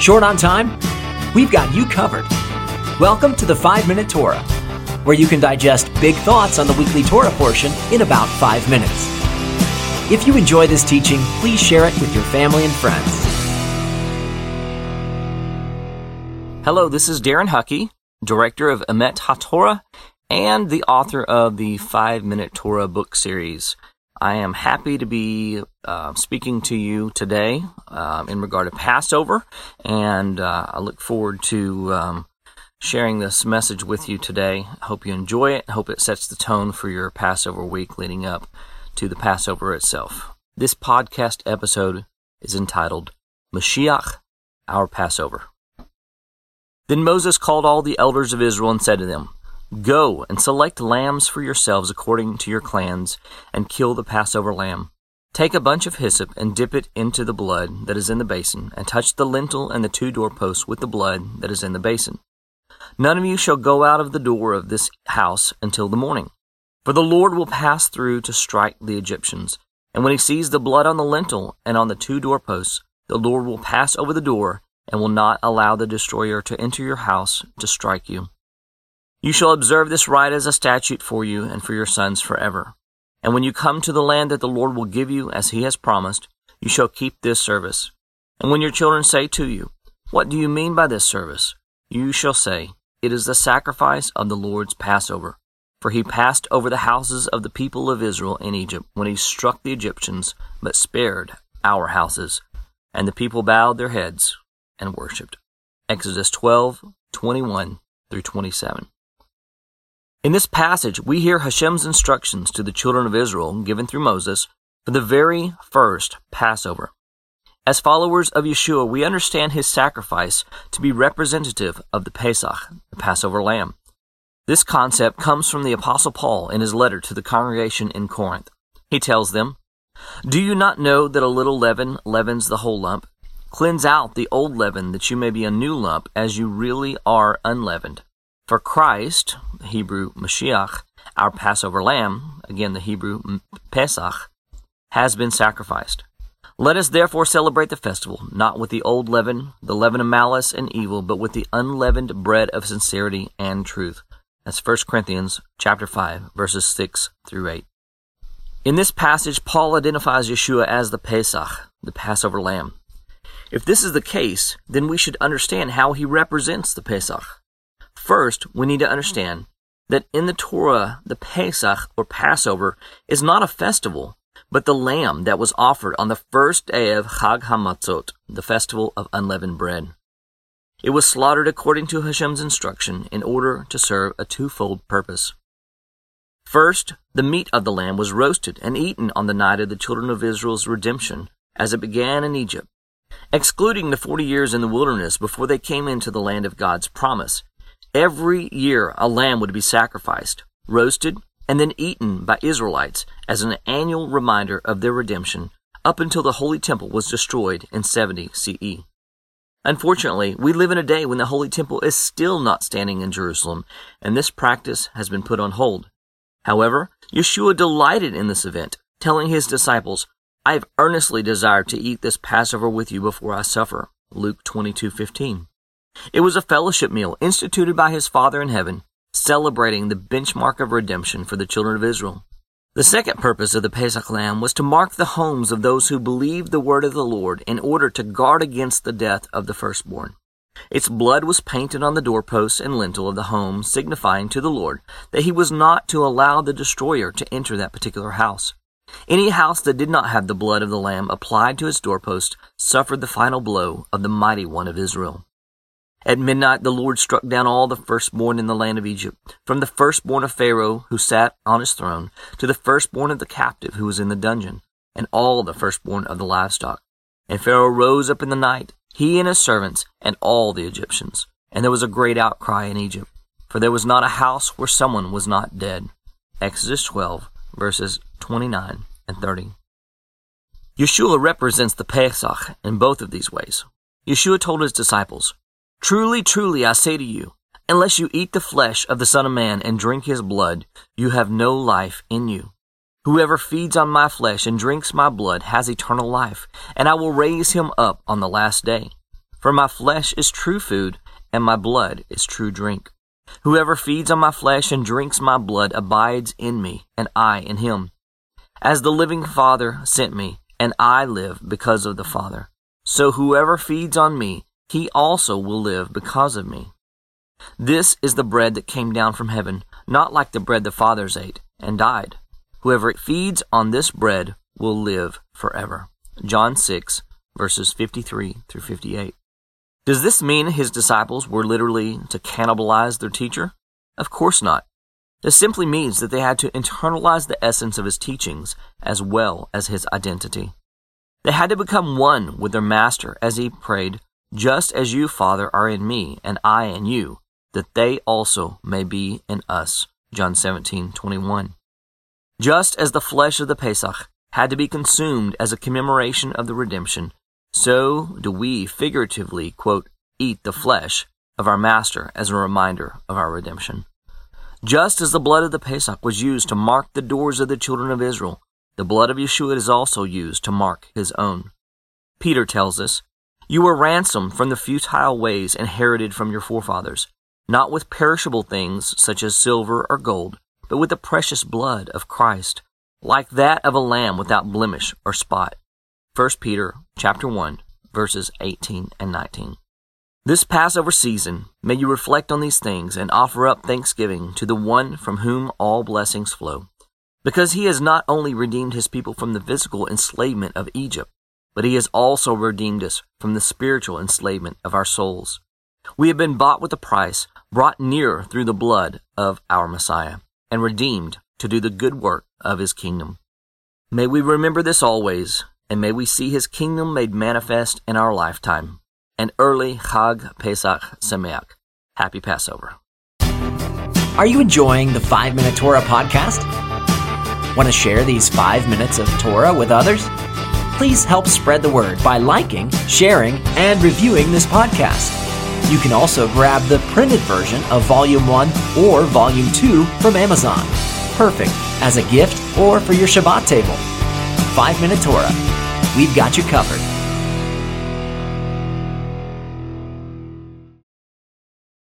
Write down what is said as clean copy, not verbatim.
Short on time? We've got you covered. Welcome to the 5-Minute Torah, where you can digest big thoughts on the weekly Torah portion in about 5 minutes. If you enjoy this teaching, please share it with your family and friends. Hello, this is Darren Huckey, director of Emet HaTorah and the author of the 5-Minute Torah book series. I am happy to be speaking to you today in regard to Passover, and I look forward to sharing this message with you today. I hope you enjoy it. I hope it sets the tone for your Passover week leading up to the Passover itself. This podcast episode is entitled, Mashiach, Our Passover. Then Moses called all the elders of Israel and said to them, "Go and select lambs for yourselves according to your clans, and kill the Passover lamb. Take a bunch of hyssop and dip it into the blood that is in the basin, and touch the lintel and the 2 doorposts with the blood that is in the basin. None of you shall go out of the door of this house until the morning. For the Lord will pass through to strike the Egyptians. And when he sees the blood on the lintel and on the 2 doorposts, the Lord will pass over the door and will not allow the destroyer to enter your house to strike you. You shall observe this rite as a statute for you and for your sons forever. And when you come to the land that the Lord will give you as he has promised, you shall keep this service. And when your children say to you, 'What do you mean by this service?' you shall say, 'It is the sacrifice of the Lord's Passover. For he passed over the houses of the people of Israel in Egypt when he struck the Egyptians, but spared our houses.' And the people bowed their heads and worshipped." Exodus 12:21 through 27. In this passage, we hear Hashem's instructions to the children of Israel given through Moses for the very first Passover. As followers of Yeshua, we understand his sacrifice to be representative of the Pesach, the Passover lamb. This concept comes from the Apostle Paul in his letter to the congregation in Corinth. He tells them, "Do you not know that a little leaven leavens the whole lump? Cleanse out the old leaven, that you may be a new lump, as you really are unleavened. For Christ," the Hebrew Mashiach, "our Passover lamb," again the Hebrew Pesach, "has been sacrificed. Let us therefore celebrate the festival, not with the old leaven, the leaven of malice and evil, but with the unleavened bread of sincerity and truth." That's 1 Corinthians chapter 5, verses 6 through 8. In this passage, Paul identifies Yeshua as the Pesach, the Passover lamb. If this is the case, then we should understand how he represents the Pesach. First, we need to understand that in the Torah, the Pesach, or Passover, is not a festival, but the lamb that was offered on the first day of Chag HaMatzot, the festival of unleavened bread. It was slaughtered according to Hashem's instruction in order to serve a twofold purpose. First, the meat of the lamb was roasted and eaten on the night of the children of Israel's redemption, as it began in Egypt. Excluding the 40 years in the wilderness before they came into the land of God's promise, every year a lamb would be sacrificed, roasted, and then eaten by Israelites as an annual reminder of their redemption up until the Holy Temple was destroyed in 70 CE. Unfortunately, we live in a day when the Holy Temple is still not standing in Jerusalem, and this practice has been put on hold. However, Yeshua delighted in this event, telling his disciples, "I have earnestly desired to eat this Passover with you before I suffer." Luke 22:15. It was a fellowship meal instituted by his Father in heaven, celebrating the benchmark of redemption for the children of Israel. The second purpose of the Pesach lamb was to mark the homes of those who believed the word of the Lord in order to guard against the death of the firstborn. Its blood was painted on the doorposts and lintel of the home, signifying to the Lord that he was not to allow the destroyer to enter that particular house. Any house that did not have the blood of the lamb applied to its doorpost suffered the final blow of the mighty one of Israel. At midnight the Lord struck down all the firstborn in the land of Egypt, from the firstborn of Pharaoh who sat on his throne, to the firstborn of the captive who was in the dungeon, and all the firstborn of the livestock. And Pharaoh rose up in the night, he and his servants, and all the Egyptians. And there was a great outcry in Egypt, for there was not a house where someone was not dead. Exodus 12, verses 29 and 30. Yeshua represents the Pesach in both of these ways. Yeshua told his disciples, "Truly, truly, I say to you, unless you eat the flesh of the Son of Man and drink his blood, you have no life in you. Whoever feeds on my flesh and drinks my blood has eternal life, and I will raise him up on the last day. For my flesh is true food, and my blood is true drink. Whoever feeds on my flesh and drinks my blood abides in me, and I in him. As the living Father sent me, and I live because of the Father, so whoever feeds on me, he also will live because of me. This is the bread that came down from heaven, not like the bread the fathers ate and died. Whoever feeds on this bread will live forever. John 6, verses 53 through 58. Does this mean his disciples were literally to cannibalize their teacher? Of course not. This simply means that they had to internalize the essence of his teachings as well as his identity. They had to become one with their master as he prayed, "Just as you, Father, are in me, and I in you, that they also may be in us." John 17:21. Just as the flesh of the Pesach had to be consumed as a commemoration of the redemption, so do we figuratively, quote, eat the flesh of our Master as a reminder of our redemption. Just as the blood of the Pesach was used to mark the doors of the children of Israel, the blood of Yeshua is also used to mark his own. Peter tells us, "You were ransomed from the futile ways inherited from your forefathers, not with perishable things such as silver or gold, but with the precious blood of Christ, like that of a lamb without blemish or spot." 1 Peter chapter 1, verses 18 and 19. This Passover season, may you reflect on these things and offer up thanksgiving to the one from whom all blessings flow, because he has not only redeemed his people from the physical enslavement of Egypt, but he has also redeemed us from the spiritual enslavement of our souls. We have been bought with a price, brought near through the blood of our Messiah, and redeemed to do the good work of his kingdom. May we remember this always, and may we see his kingdom made manifest in our lifetime. An early Chag Pesach Sameach. Happy Passover. Are you enjoying the 5-Minute Torah podcast? Want to share these 5 minutes of Torah with others? Please help spread the word by liking, sharing, and reviewing this podcast. You can also grab the printed version of Volume 1 or Volume 2 from Amazon. Perfect as a gift or for your Shabbat table. 5-Minute Torah. We've got you covered.